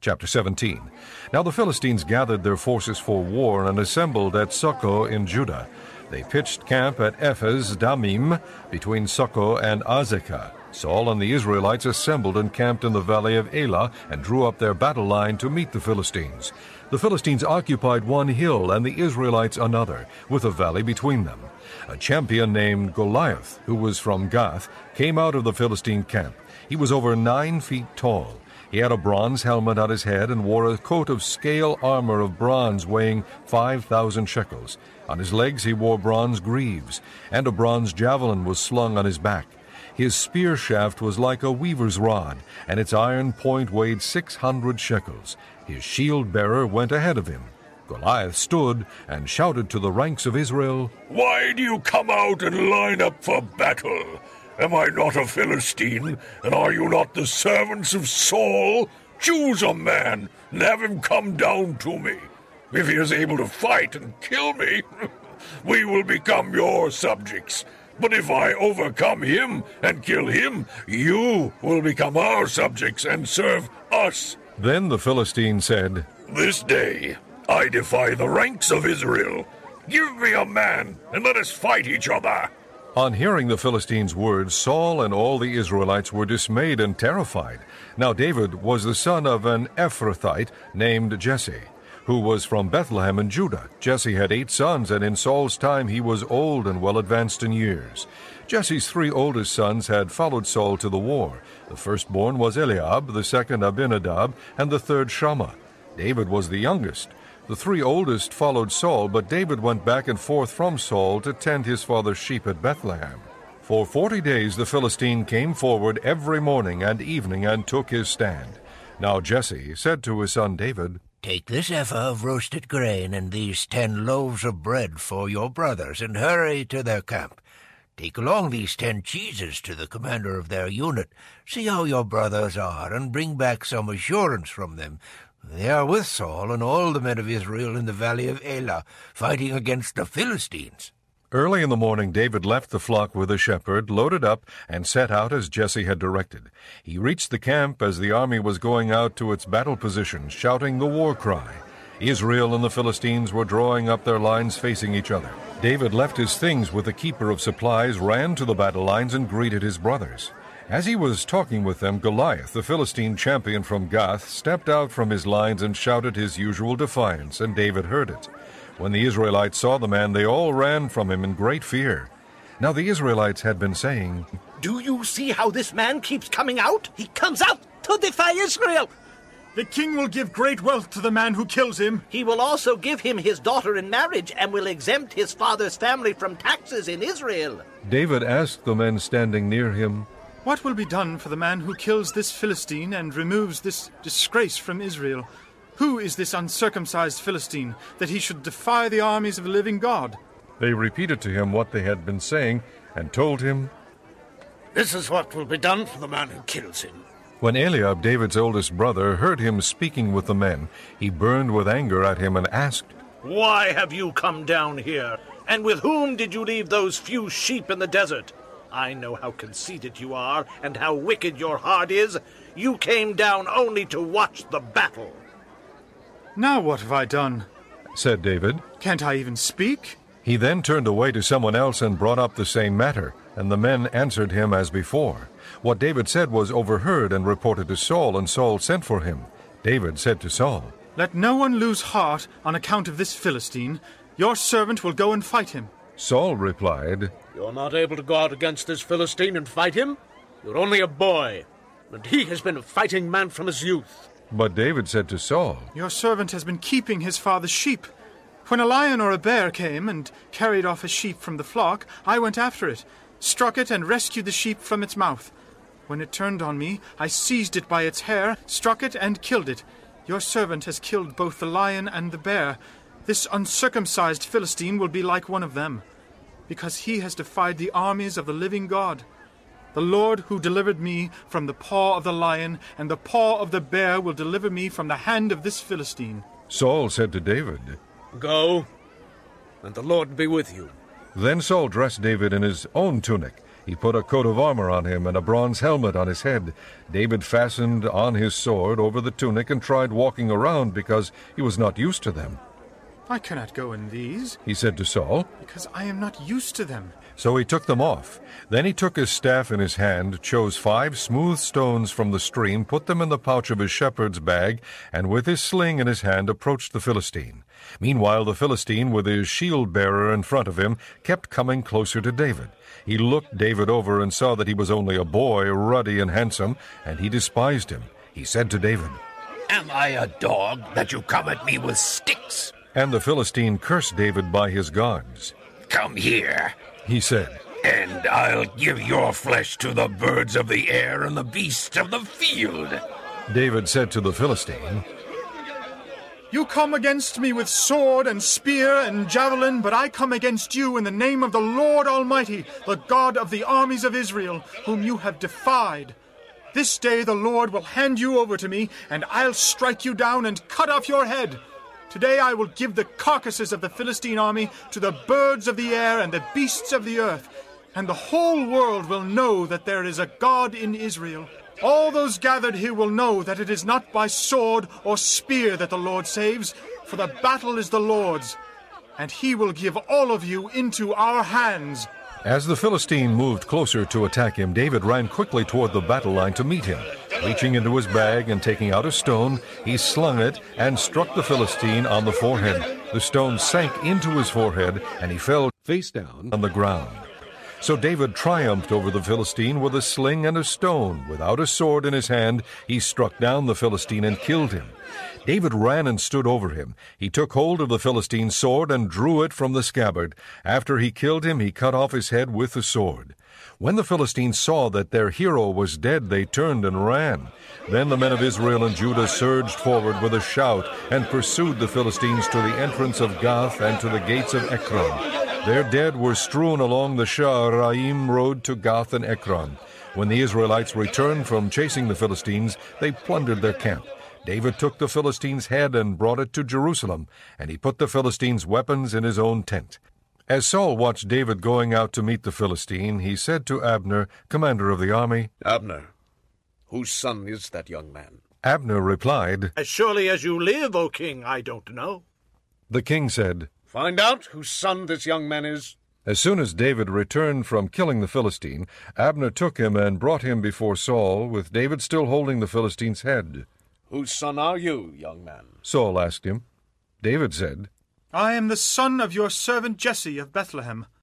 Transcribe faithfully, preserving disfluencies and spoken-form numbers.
Chapter seventeen. Now the Philistines gathered their forces for war and assembled at Socoh in Judah. They pitched camp at Ephes Damim, between Socoh and Azekah. Saul and the Israelites assembled and camped in the valley of Elah and drew up their battle line to meet the Philistines. The Philistines occupied one hill and the Israelites another, with a valley between them. A champion named Goliath, who was from Gath, came out of the Philistine camp. He was over nine feet tall. He had a bronze helmet on his head and wore a coat of scale armor of bronze weighing five thousand shekels. On his legs he wore bronze greaves, and a bronze javelin was slung on his back. His spear shaft was like a weaver's rod, and its iron point weighed six hundred shekels. His shield-bearer went ahead of him. Goliath stood and shouted to the ranks of Israel, "Why do you come out and line up for battle? Am I not a Philistine, and are you not the servants of Saul? Choose a man and have him come down to me. If he is able to fight and kill me, we will become your subjects. But if I overcome him and kill him, you will become our subjects and serve us." Then the Philistine said, "This day I defy the ranks of Israel. Give me a man, and let us fight each other." On hearing the Philistines' words, Saul and all the Israelites were dismayed and terrified. Now David was the son of an Ephrathite named Jesse, who was from Bethlehem in Judah. Jesse had eight sons, and in Saul's time he was old and well advanced in years. Jesse's three oldest sons had followed Saul to the war. The firstborn was Eliab, the second Abinadab, and the third Shammah. David was the youngest. The three oldest followed Saul, but David went back and forth from Saul to tend his father's sheep at Bethlehem. For forty days the Philistine came forward every morning and evening and took his stand. Now Jesse said to his son David, "Take this ephah of roasted grain and these ten loaves of bread for your brothers, and hurry to their camp. Take along these ten cheeses to the commander of their unit. See how your brothers are, and bring back some assurance from them. They are with Saul and all the men of Israel in the valley of Elah, fighting against the Philistines." Early in the morning David left the flock with a shepherd, loaded up, and set out as Jesse had directed. He reached the camp as the army was going out to its battle positions, shouting the war cry. Israel and the Philistines were drawing up their lines facing each other. David left his things with the keeper of supplies, ran to the battle lines, and greeted his brothers. As he was talking with them, Goliath, the Philistine champion from Gath, stepped out from his lines and shouted his usual defiance, and David heard it. When the Israelites saw the man, they all ran from him in great fear. Now the Israelites had been saying, "Do you see how this man keeps coming out? He comes out to defy Israel. The king will give great wealth to the man who kills him. He will also give him his daughter in marriage and will exempt his father's family from taxes in Israel." David asked the men standing near him, "What will be done for the man who kills this Philistine and removes this disgrace from Israel? Who is this uncircumcised Philistine, that he should defy the armies of the living God?" They repeated to him what they had been saying, and told him, "This is what will be done for the man who kills him." When Eliab, David's oldest brother, heard him speaking with the men, he burned with anger at him and asked, "Why have you come down here? And with whom did you leave those few sheep in the desert? I know how conceited you are and how wicked your heart is. You came down only to watch the battle." "Now what have I done?" said David. "Can't I even speak?" He then turned away to someone else and brought up the same matter, and the men answered him as before. What David said was overheard and reported to Saul, and Saul sent for him. David said to Saul, "Let no one lose heart on account of this Philistine. Your servant will go and fight him." Saul replied, "You're not able to go out against this Philistine and fight him? You're only a boy, and he has been a fighting man from his youth." But David said to Saul, "Your servant has been keeping his father's sheep. When a lion or a bear came and carried off a sheep from the flock, I went after it, struck it, and rescued the sheep from its mouth. When it turned on me, I seized it by its hair, struck it, and killed it. Your servant has killed both the lion and the bear. This uncircumcised Philistine will be like one of them, because he has defied the armies of the living God. The Lord who delivered me from the paw of the lion and the paw of the bear will deliver me from the hand of this Philistine." Saul said to David, "Go, and the Lord be with you." Then Saul dressed David in his own tunic. He put a coat of armor on him and a bronze helmet on his head. David fastened on his sword over the tunic and tried walking around because he was not used to them. I cannot go in these, he said to Saul, because I am not used to them. So he took them off. Then he took his staff in his hand, chose five smooth stones from the stream, put them in the pouch of his shepherd's bag, and with his sling in his hand approached the Philistine. Meanwhile the Philistine, with his shield-bearer in front of him, kept coming closer to David. He looked David over and saw that he was only a boy, ruddy and handsome, and he despised him. He said to David, "Am I a dog that you come at me with sticks?" And the Philistine cursed David by his gods. "Come here," he said, "and I'll give your flesh to the birds of the air and the beasts of the field." David said to the Philistine, You come against me with sword and spear and javelin, but I come against you in the name of the Lord Almighty, the God of the armies of Israel, whom you have defied. This day the Lord will hand you over to me, and I'll strike you down and cut off your head. Today I will give the carcasses of the Philistine army to the birds of the air and the beasts of the earth, and the whole world will know that there is a God in Israel. All those gathered here will know that it is not by sword or spear that the Lord saves, for the battle is the Lord's, and he will give all of you into our hands." As the Philistine moved closer to attack him, David ran quickly toward the battle line to meet him. Reaching into his bag and taking out a stone, he slung it and struck the Philistine on the forehead. The stone sank into his forehead, and he fell face down on the ground. So David triumphed over the Philistine with a sling and a stone. Without a sword in his hand, he struck down the Philistine and killed him. David ran and stood over him. He took hold of the Philistine's sword and drew it from the scabbard. After he killed him, he cut off his head with the sword. When the Philistines saw that their hero was dead, they turned and ran. Then the men of Israel and Judah surged forward with a shout and pursued the Philistines to the entrance of Gath and to the gates of Ekron. Their dead were strewn along the Sha'araim road to Gath and Ekron. When the Israelites returned from chasing the Philistines, they plundered their camp. David took the Philistines' head and brought it to Jerusalem, and he put the Philistines' weapons in his own tent. As Saul watched David going out to meet the Philistine, he said to Abner, commander of the army, "Abner, whose son is that young man?" Abner replied, "As surely as you live, O king, I don't know." The king said, "Find out whose son this young man is." As soon as David returned from killing the Philistine, Abner took him and brought him before Saul, with David still holding the Philistine's head. "Whose son are you, young man?" Saul asked him. David said, "I am the son of your servant Jesse of Bethlehem."